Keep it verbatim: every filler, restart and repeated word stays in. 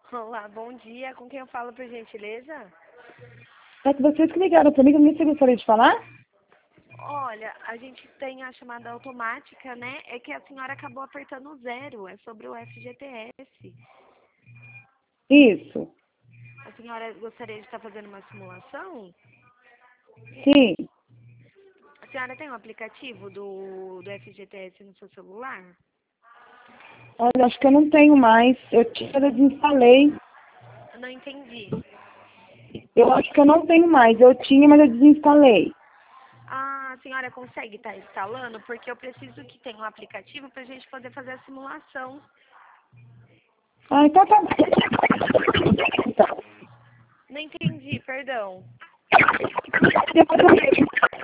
Olá, bom dia. Com quem eu falo, por gentileza? É que vocês que ligaram para mim, que eu nem sei gostaria de falar? Olha, a gente tem a chamada automática, né? É que a senhora acabou apertando o zero. É sobre o F G T S. Isso. A senhora gostaria de estar fazendo uma simulação? Sim. A senhora tem um aplicativo do, do F G T S no seu celular? Olha, acho que eu não tenho mais. Eu tinha, eu desinstalei. Eu não entendi. Eu acho que eu não tenho mais. Eu tinha, mas eu desinstalei. Ah, a senhora consegue estar instalando? Porque eu preciso que tenha um aplicativo para a gente poder fazer a simulação. Ah, então tá bom. Não entendi, perdão. Depois eu vejo.